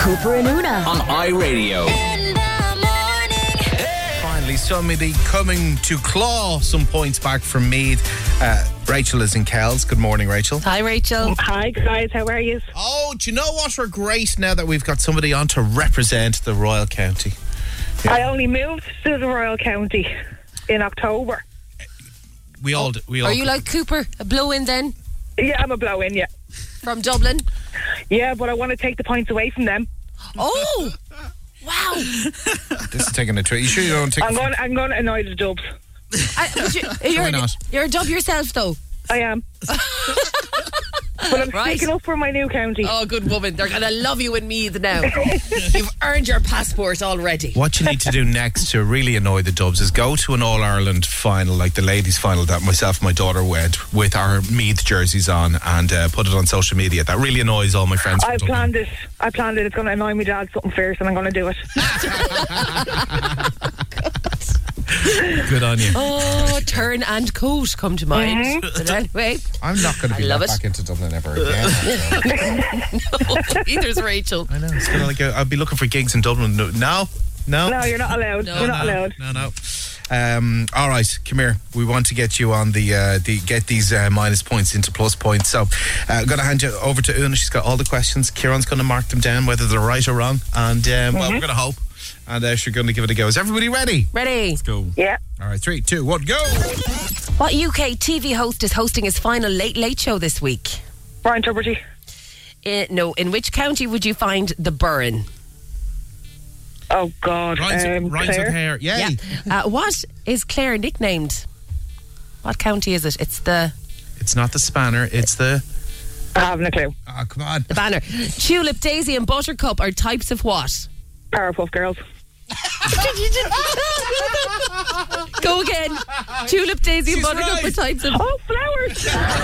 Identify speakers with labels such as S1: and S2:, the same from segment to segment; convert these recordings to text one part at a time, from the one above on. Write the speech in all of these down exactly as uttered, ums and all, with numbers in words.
S1: Cooper and Una
S2: on iRadio.
S3: Finally, somebody coming to claw some points back from Meath. Uh, Rachel is in Kells. Good morning, Rachel.
S4: Hi, Rachel.
S5: Hi, guys. How are you?
S3: Oh, do you know what? We're great now that we've got somebody on to represent the Royal County. Yeah.
S5: I only moved to the Royal County in October.
S3: We all. We all.
S4: Are you like Cooper, a blow-in then?
S5: Yeah, I'm a blow-in, yeah.
S4: From Dublin?
S5: Yeah, but I want to take the points away from them.
S4: Oh! Wow.
S3: This is taking a twist. You sure you don't take?
S5: I'm going. I'm going to annoy the Dubs.
S4: I, but you, you're,
S3: Why not?
S4: You're a dub yourself, though.
S5: I am. But I'm
S4: Right.
S5: speaking up for my new county.
S4: Oh, good woman. They're going to love you in Meath now. You've earned your passport already.
S3: What you need to do next to really annoy the Dubs is go to an All-Ireland final, like the ladies' final that myself and my daughter went with our Meath jerseys on, and uh, put it on social media. That really annoys all my friends.
S5: I planned it. I planned it. It's going to annoy my dad something fierce, and I'm going to do it.
S3: Good on you.
S4: Oh, turn and coat come to mind.
S5: Mm-hmm.
S4: But anyway,
S3: I'm not going to
S4: I
S3: be
S4: love
S3: let
S4: it.
S3: back into Dublin ever again.
S4: no, neither's Rachel.
S3: I know. It's kind of like a, I'll be looking for gigs in Dublin. No, no, no,
S5: No, you're not allowed.
S4: No,
S5: you're not
S3: no,
S5: allowed.
S3: No, no. Um, all right, come here. We want to get you on the uh, the get these uh, minus points into plus points. So, uh, I'm going to hand you over to Una. She's got all the questions. Kieran's going to mark them down, whether they're right or wrong. And um, well, we're going to hope. And uh, she's going to give it a go. Is everybody ready?
S4: Ready?
S3: Let's go.
S5: Yeah.
S3: All right, three, two, one, go.
S4: What U K T V host is hosting his final Late Late Show this week?
S5: Brian Tuberty.
S4: Uh, no, in which county would you find the Burren?
S5: Oh, God.
S3: Ryan's,
S5: um,
S3: Ryan's
S5: Claire.
S3: hair. Yay.
S4: Yeah. Uh, what is Claire nicknamed? What county is it? It's the
S3: It's not the spanner. It's the.
S5: I haven't a clue.
S3: Oh, come on.
S4: the banner. Tulip, Daisy, and Buttercup are types of what?
S5: Powerpuff Girls.
S4: Go again. Tulip, Daisy, and
S3: She's
S4: Buttercup
S3: right.
S4: are types of.
S5: Oh, flowers.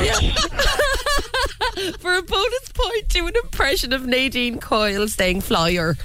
S4: For a bonus point, do an impression of Nadine Coyle saying flyer.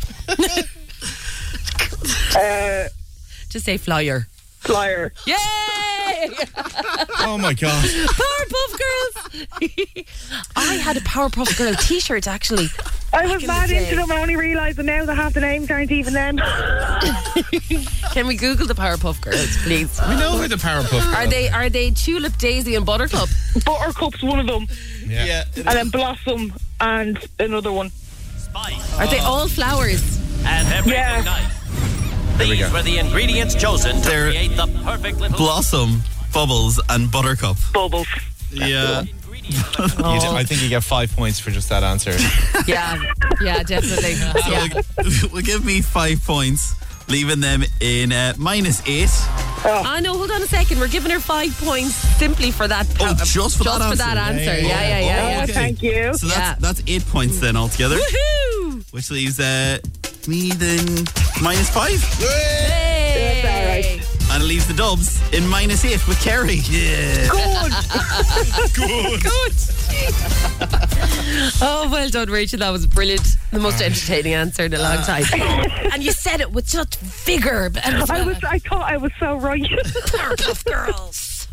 S5: uh,
S4: Just say flyer.
S5: flyer.
S4: Yay!
S3: Oh, my God.
S4: Powerpuff Girls! I had a Powerpuff Girl t-shirt, actually.
S5: I was
S4: in
S5: mad
S4: the
S5: into
S4: day.
S5: them. I only realised that now that half the names aren't even them.
S4: Can we Google the Powerpuff Girls, please?
S3: We know who the Powerpuff Girls
S4: Are they are they Tulip, Daisy, and Buttercup?
S5: Buttercup's one of them.
S3: Yeah.
S5: And then Blossom and another one.
S4: Are they all flowers?
S6: And every
S5: Yeah.
S6: night.
S3: we
S6: These
S3: go.
S6: were the ingredients chosen to
S7: They're
S6: create the perfect little
S7: Blossom, Bubbles, and Buttercup.
S5: Bubbles.
S7: Yeah.
S3: You do- I think you get five points for just that answer.
S4: Yeah, yeah, definitely. Yeah.
S7: So will give me five points, leaving them in uh, minus eight.
S4: Ah, no, hold on a second. We're giving her five points simply for that.
S7: Oh, just for
S4: just
S7: that
S4: for that
S7: answer.
S4: answer. Yeah, yeah, yeah. yeah,
S5: Oh,
S7: Okay.
S5: thank you.
S7: So that's
S4: Yeah.
S7: that's eight points then altogether,
S4: Woohoo!
S7: which leaves uh, me then minus five,
S4: Hey!
S5: That's all right.
S7: and it leaves the Dubs in minus eight with Kerry. Yeah.
S3: Good.
S4: Good. Oh, well done, Rachel. That was brilliant. The most entertaining answer in a long time. And you said it with such vigor. And
S5: I was. I thought I was so right.
S4: Powerpuff Girls.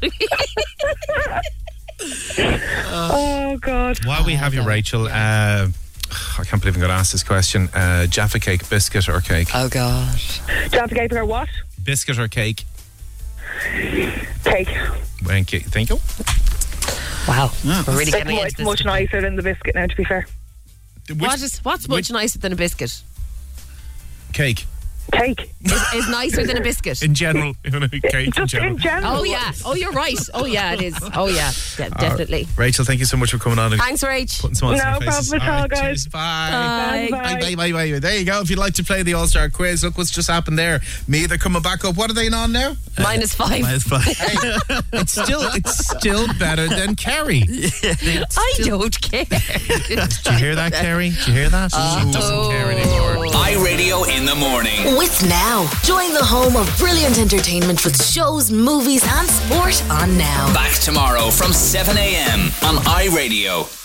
S5: Oh, God.
S3: While we have you, Rachel, uh, I can't believe I'm going to ask this question. Uh, Jaffa cake, biscuit or cake?
S4: Oh, God.
S5: Jaffa cake or what?
S3: Biscuit or cake?
S5: Cake.
S3: Thank you. Thank you.
S4: Wow. We're really
S5: It's
S4: getting
S5: much,
S4: into this.
S5: much nicer than the biscuit now, to be fair.
S3: Which
S4: What is, what's much
S3: which-
S4: nicer than a biscuit?
S3: cake?
S5: Cake.
S4: Is, is nicer than a biscuit?
S3: In general. cake in
S5: Just
S3: general.
S5: in general.
S4: Oh, yeah. Oh, you're right. Oh, yeah, it is. Oh, yeah. De- definitely.
S3: Rachel, thank you so much for coming on and
S4: Thanks, Rach.
S3: putting smiles
S5: No
S3: on your faces.
S5: problem at all,
S3: right,
S5: guys.
S3: cheers, bye.
S4: Bye.
S3: Bye, bye, bye, bye. There you go. If you'd like to play the All-Star quiz, look what's just happened there. Me, they're coming back up. What are they on now?
S4: Minus five.
S7: Minus five.
S3: It's still it's still better than Kerry.
S4: I don't care.
S3: Did you hear that, Kerry? Did you hear that? She doesn't care anymore.
S2: iRadio in the morning.
S1: with Now. Join the home of brilliant entertainment with shows, movies, and sport on Now.
S2: Back tomorrow from seven a.m. on iRadio.